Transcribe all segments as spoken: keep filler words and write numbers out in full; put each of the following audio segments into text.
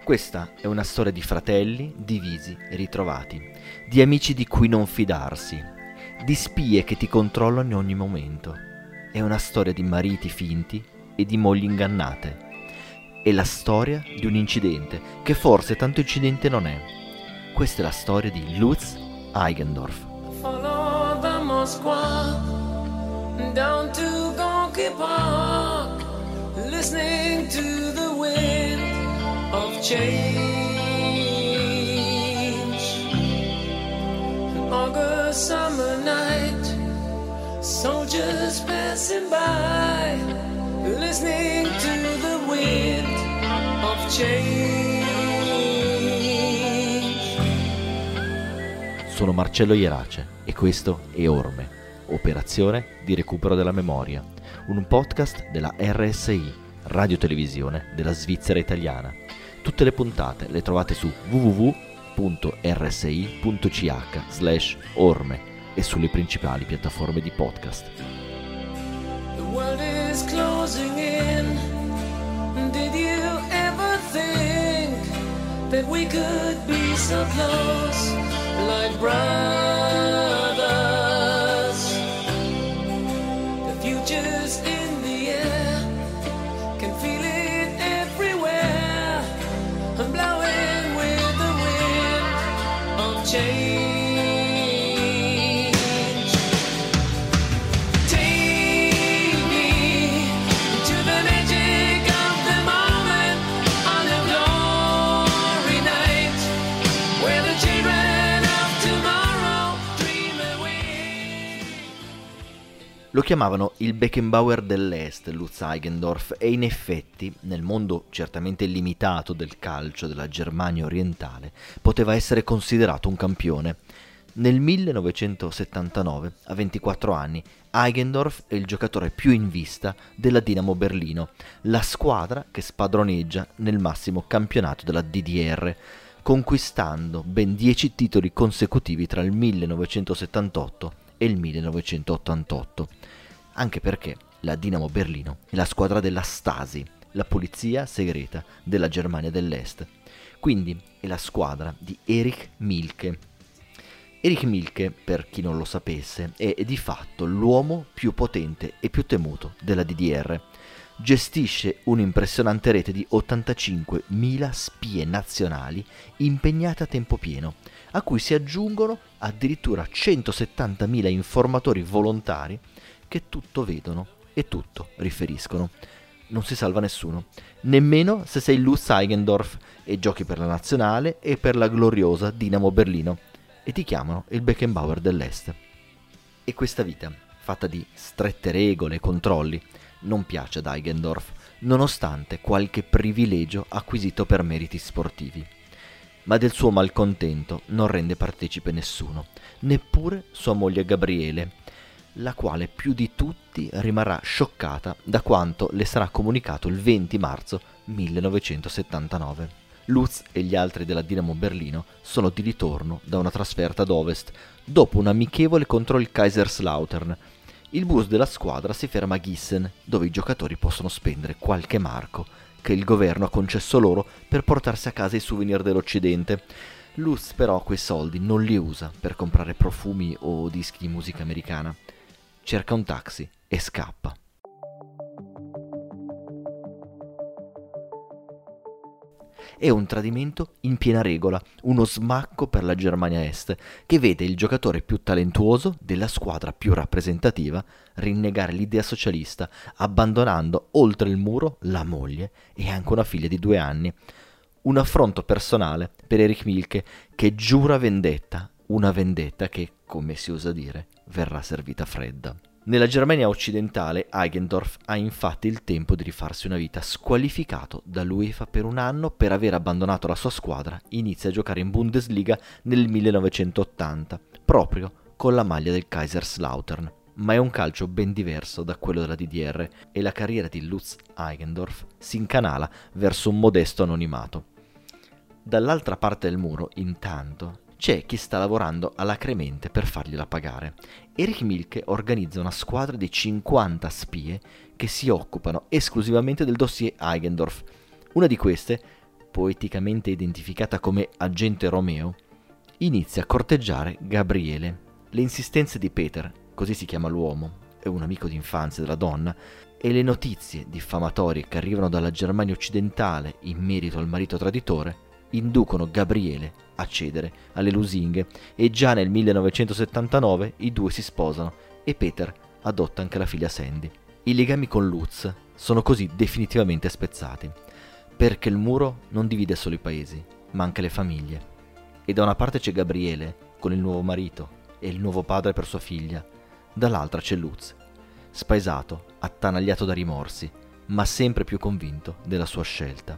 Questa è una storia di fratelli divisi e ritrovati, di amici di cui non fidarsi, di spie che ti controllano in ogni momento. È una storia di mariti finti e di mogli ingannate. È la storia di un incidente che forse tanto incidente non è. Questa è la storia di Lutz Eigendorf. Follow the Moskwa down to Gonky Park, listening to the wind of change. An August summer night, soldiers passing by, listening to the wind of change. Sono Marcello Ierace e questo è Orme, Operazione di recupero della memoria, un podcast della R S I, Radio Televisione della Svizzera Italiana. Tutte le puntate le trovate su w w w punto r s i punto c h slash orme e sulle principali piattaforme di podcast. The world is closing in. Did you ever think that we could be so close, like brothers? The future's in the air, can feel it everywhere. I'm blowing with the wind of change. Take me to the magic of the moment on a glory night, where the children of tomorrow dream away. Lo chiamavano il Beckenbauer dell'Est, Lutz Eigendorf, e in effetti, nel mondo certamente limitato del calcio della Germania orientale, poteva essere considerato un campione. Nel millenovecentosettantanove, a ventiquattro anni, Eigendorf è il giocatore più in vista della Dinamo Berlino, la squadra che spadroneggia nel massimo campionato della D D R, conquistando ben dieci titoli consecutivi tra il millenovecentosettantotto e il millenovecentottantotto, anche perché la Dinamo Berlino è la squadra della Stasi, la polizia segreta della Germania dell'Est. Quindi è la squadra di Erich Mielke. Erich Mielke, per chi non lo sapesse, è di fatto l'uomo più potente e più temuto della D D R. Gestisce un'impressionante rete di ottantacinquemila spie nazionali impegnate a tempo pieno, a cui si aggiungono addirittura centosettantamila informatori volontari che tutto vedono e tutto riferiscono. Non si salva nessuno, nemmeno se sei Lutz Eigendorf e giochi per la nazionale e per la gloriosa Dinamo Berlino, e ti chiamano il Beckenbauer dell'Est. E questa vita, fatta di strette regole e controlli, non piace ad Eigendorf, nonostante qualche privilegio acquisito per meriti sportivi. Ma del suo malcontento non rende partecipe nessuno, neppure sua moglie Gabriele, la quale più di tutti rimarrà scioccata da quanto le sarà comunicato il venti marzo millenovecentosettantanove. Lutz e gli altri della Dinamo Berlino sono di ritorno da una trasferta ad ovest, dopo un amichevole contro il Kaiserslautern. Il bus della squadra si ferma a Gießen, dove i giocatori possono spendere qualche marco che il governo ha concesso loro per portarsi a casa i souvenir dell'Occidente. Lutz però quei soldi non li usa per comprare profumi o dischi di musica americana. Cerca un taxi e scappa. È un tradimento in piena regola, uno smacco per la Germania Est, che vede il giocatore più talentuoso della squadra più rappresentativa rinnegare l'idea socialista, abbandonando oltre il muro la moglie e anche una figlia di due anni. Un affronto personale per Erich Mielke, che giura vendetta, una vendetta che, come si usa dire, verrà servita fredda. Nella Germania occidentale, Eigendorf ha infatti il tempo di rifarsi una vita. Squalificato dall'UEFA per un anno per aver abbandonato la sua squadra, inizia a giocare in Bundesliga nel millenovecentottanta, proprio con la maglia del Kaiserslautern. Ma è un calcio ben diverso da quello della D D R e la carriera di Lutz Eigendorf si incanala verso un modesto anonimato. Dall'altra parte del muro, intanto, c'è chi sta lavorando alacremente per fargliela pagare. Erich Mielke organizza una squadra di cinquanta spie che si occupano esclusivamente del dossier Eigendorf. Una di queste poeticamente identificata come Agente Romeo, inizia a corteggiare Gabriele. Le insistenze di Peter, così si chiama l'uomo, è un amico d'infanzia della donna, e le notizie diffamatorie che arrivano dalla Germania occidentale in merito al marito traditore inducono Gabriele a cedere alle lusinghe e già nel millenovecentosettantanove i due si sposano e Peter adotta anche la figlia Sandy. I legami con Lutz sono così definitivamente spezzati, perché il muro non divide solo i paesi, ma anche le famiglie. E da una parte c'è Gabriele con il nuovo marito e il nuovo padre per sua figlia, dall'altra c'è Lutz, spaesato, attanagliato da rimorsi, ma sempre più convinto della sua scelta.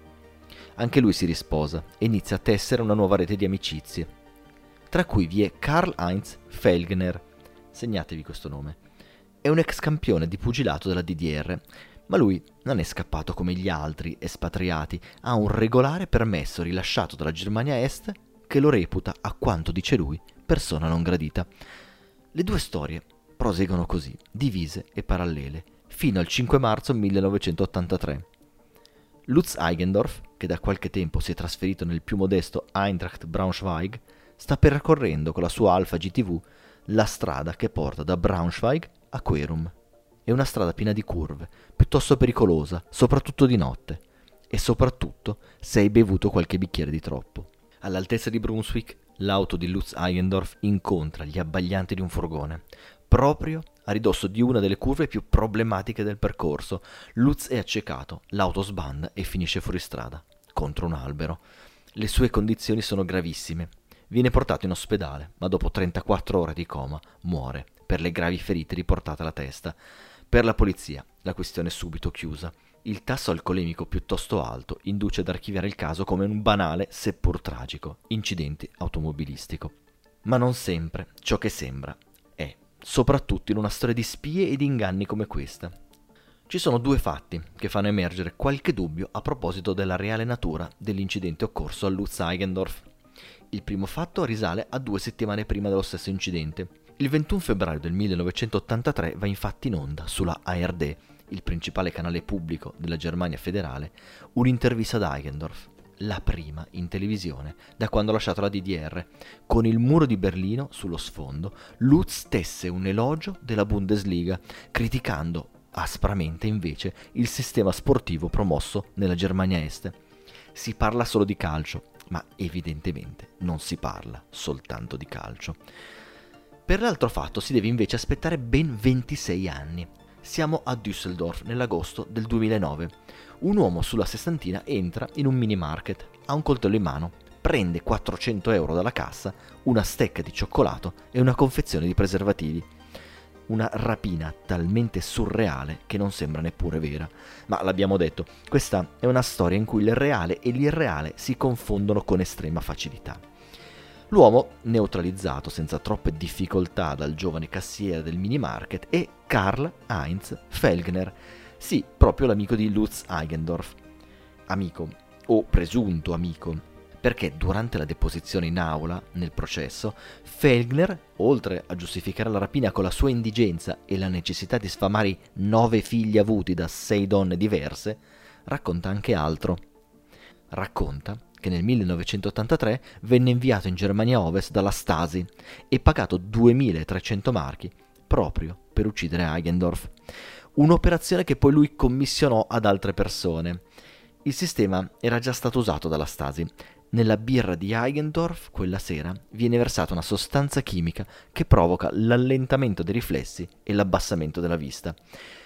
Anche lui si risposa e inizia a tessere una nuova rete di amicizie, tra cui vi è Karl-Heinz Felgner, segnatevi questo nome, è un ex campione di pugilato della D D R, ma lui non è scappato come gli altri espatriati, ha un regolare permesso rilasciato dalla Germania Est che lo reputa, a quanto dice lui, persona non gradita. Le due storie proseguono così, divise e parallele, fino al cinque marzo millenovecentottantatré. Lutz Eigendorf, che da qualche tempo si è trasferito nel più modesto Eintracht Braunschweig, sta percorrendo con la sua Alfa G T V la strada che porta da Braunschweig a Querum. È una strada piena di curve, piuttosto pericolosa, soprattutto di notte, e soprattutto se hai bevuto qualche bicchiere di troppo. All'altezza di Brunswick, l'auto di Lutz Eigendorf incontra gli abbaglianti di un furgone, proprio a ridosso di una delle curve più problematiche del percorso. Lutz è accecato, l'auto sbanda e finisce fuori strada, contro un albero. Le sue condizioni sono gravissime. Viene portato in ospedale, ma dopo trentaquattro ore di coma muore per le gravi ferite riportate alla testa. Per la polizia la questione è subito chiusa. Il tasso alcolemico piuttosto alto induce ad archiviare il caso come un banale, seppur tragico, incidente automobilistico. Ma non sempre ciò che sembra è, soprattutto in una storia di spie e di inganni come questa. Ci sono due fatti che fanno emergere qualche dubbio a proposito della reale natura dell'incidente occorso a Lutz Eigendorf. Il primo fatto risale a due settimane prima dello stesso incidente. Il ventuno febbraio del millenovecentottantatré va infatti in onda sulla A R D, il principale canale pubblico della Germania federale, un'intervista ad Eigendorf, la prima in televisione da quando ha lasciato la D D R. Con il muro di Berlino sullo sfondo, Lutz tesse un elogio della Bundesliga, criticando aspramente invece il sistema sportivo promosso nella Germania Est. Si parla solo di calcio, ma evidentemente non si parla soltanto di calcio. Per l'altro fatto si deve invece aspettare ben ventisei anni. Siamo a Düsseldorf nell'agosto del duemilanove. Un uomo sulla sessantina entra in un mini market, ha un coltello in mano, prende quattrocento euro dalla cassa, una stecca di cioccolato e una confezione di preservativi. Una rapina talmente surreale che non sembra neppure vera. Ma l'abbiamo detto, questa è una storia in cui il reale e l'irreale si confondono con estrema facilità. L'uomo, neutralizzato senza troppe difficoltà dal giovane cassiere del mini market, è Karl-Heinz Felgner, sì, proprio l'amico di Lutz Eigendorf. Amico, o presunto amico, perché durante la deposizione in aula, nel processo, Felgner, oltre a giustificare la rapina con la sua indigenza e la necessità di sfamare i nove figli avuti da sei donne diverse, racconta anche altro. Racconta che nel millenovecentottantatré venne inviato in Germania Ovest dalla Stasi e pagato duemilatrecento marchi proprio per uccidere Eigendorf. Un'operazione che poi lui commissionò ad altre persone. Il sistema era già stato usato dalla Stasi. Nella birra di Eigendorf, quella sera, viene versata una sostanza chimica che provoca l'allentamento dei riflessi e l'abbassamento della vista.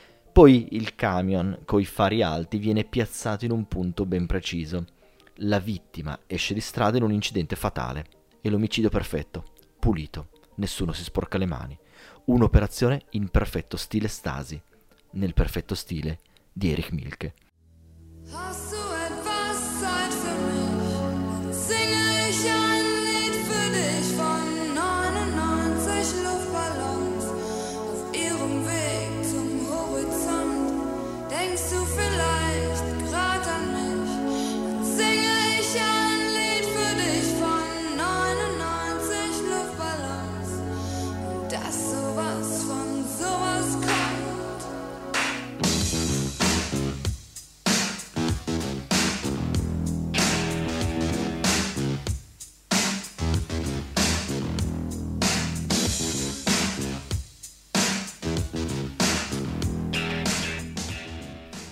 Poi il camion coi fari alti viene piazzato in un punto ben preciso. La vittima esce di strada in un incidente fatale e l'omicidio perfetto, pulito, nessuno si sporca le mani. Un'operazione in perfetto stile Stasi, nel perfetto stile di Erich Mielke. Hast du etwas Zeit für mich? Singe ich ein Lied für dich von neunundneunzig Luftballons auf ihrem Weg zum Horizont. Denkst du vielleicht grad an mich? Dann singe ich ein Lied für dich von neunundneunzig Luftballons und dass sowas von sowas kommt.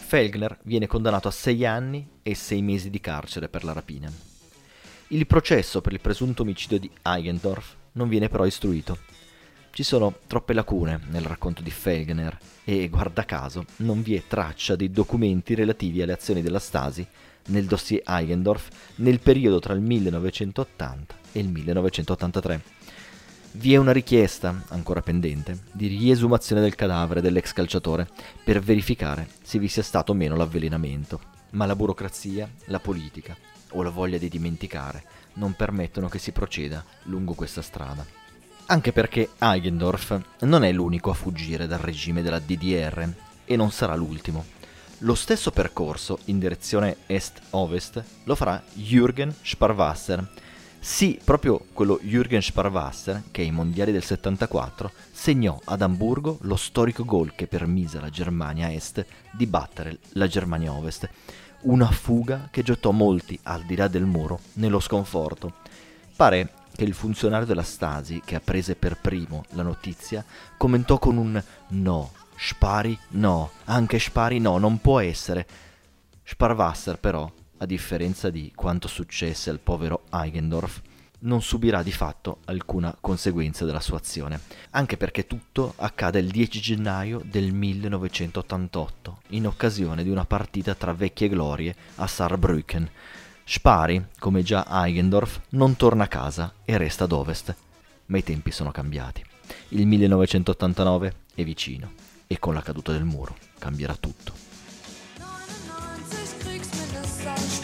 Fellner viene condannato a sei anni e sei mesi di carcere per la rapina. Il processo per il presunto omicidio di Eigendorf non viene però istruito. Ci sono troppe lacune nel racconto di Fellner e, guarda caso, non vi è traccia dei documenti relativi alle azioni della Stasi nel dossier Eigendorf nel periodo tra il millenovecentottanta e il millenovecentottantatré. Vi è una richiesta, ancora pendente, di riesumazione del cadavere dell'ex calciatore per verificare se vi sia stato o meno l'avvelenamento, ma la burocrazia, la politica o la voglia di dimenticare non permettono che si proceda lungo questa strada. Anche perché Eigendorf non è l'unico a fuggire dal regime della D D R e non sarà l'ultimo. Lo stesso percorso in direzione est-ovest lo farà Jürgen Sparwasser. Sì, proprio quello Jürgen Sparwasser che ai mondiali del settantaquattro segnò ad Amburgo lo storico gol che permise alla Germania Est di battere la Germania Ovest. Una fuga che gettò molti al di là del muro nello sconforto. Pare che il funzionario della Stasi, che apprese per primo la notizia, commentò con un no, Spari no, anche Spari no, non può essere. Sparwasser però, a differenza di quanto successe al povero Eigendorf, non subirà di fatto alcuna conseguenza della sua azione, anche perché tutto accade il dieci gennaio del millenovecentottantotto, in occasione di una partita tra vecchie glorie a Saarbrücken. Spari, come già Eigendorf, non torna a casa e resta ad ovest, ma i tempi sono cambiati. Il millenovecentottantanove è vicino e con la caduta del muro cambierà tutto. neunundneunzig kriegst mindestens